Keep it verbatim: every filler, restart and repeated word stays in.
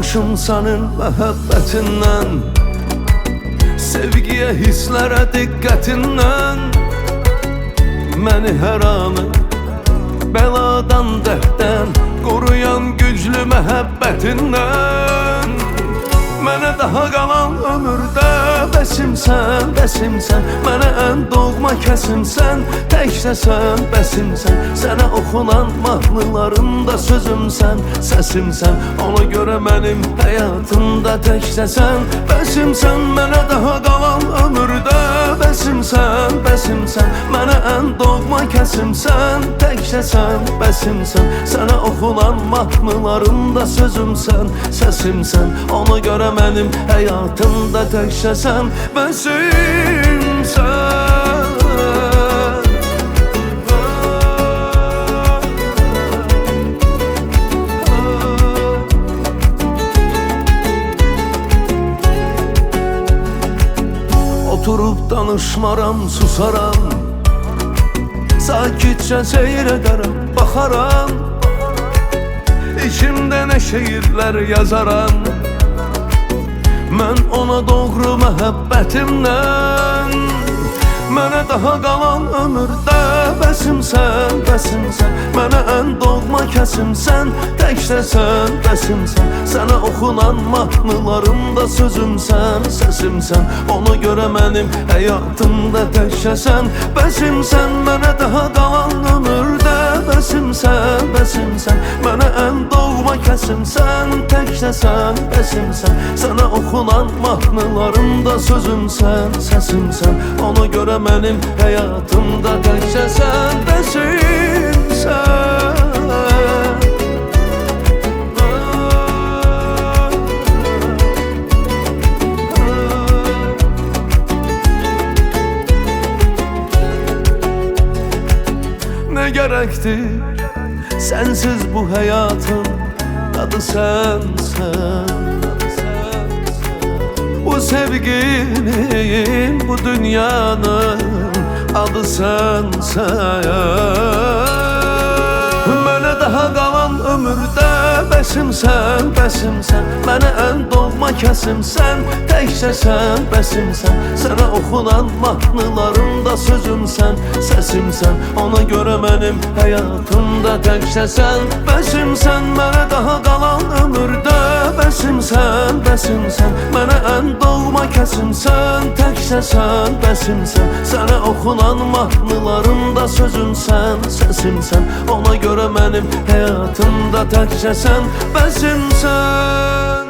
Tutulmuşum senin məhəbbətindən, sevgiyə, hisslərə diqqətindən. Məni hər anı bəladan, dərddən qoruyan güclü məhəbbətindən. Mənə daha qalan ömürdə bəsimsən, bəsimsən. Mənə ən doğma kəsimsən, təkcəsən, bəsimsən. Sənə oxunan mahnılarımda sözümsən, səsimsən. Ona görə mənim həyatımda təkcəsən, bəsimsən. Mənə daha qalan ömürdə bəsimsən, bəsimsən. Mənə ən doğma kəsimsən, təkcəsən, bəsimsən. Sənə oxunan mahnılarımda sözümsən, səsimsən. Ona görə mənim həyatımda təkcəsən, bəsimsən. Oturub danışmaram, susaram, sakitcə seyr edərəm, baxaram. İçimdə nə şeirlər yazaram, mən ona doğru məhəbbətimdən. Mənə daha qalan ömürdə bəsimsən, bəsimsən. Mənə ən doğma kəsimsən, təkcəsən, bəsimsən. Sənə oxunan mahnılarımda sözümsən, səsimsən. Ona görə mənim həyatımda təkcəsən, bəsimsən. Mənə daha qalan ömürdə bəsimsən, bəsimsən. Mənə ən doğma kəsimsən, təkcəsən, bəsimsən. Sənə oxunan mahnılarımda sözümsən, səsimsən. Ona görə mənim həyatımda təkcəsən, bəsimsən. Nə gərəkdir sənsiz bu həyatın adı sənsən. Bu sevginin, bu dünyanın adı sənsən. Mənə daha qalan ömürdə bəsimsən, bəsimsən. Mənə ən doğma kəsimsən, təkcəsən, bəsimsən. Sənə oxunan mahnılarımda sözümsən, səsimsən. Ona görə mənim həyatımda təkcəsən, bəsimsən. Mənə daha qalan ömürdə bəsimsən, bəsimsən. Mənə ən doğma kəsimsən, təkcəsən, bəsimsən. Sənə oxunan mahnılarımda sözümsən, səsimsən. Ona görə mənim həyatımda təkcəsən, bəsimsən.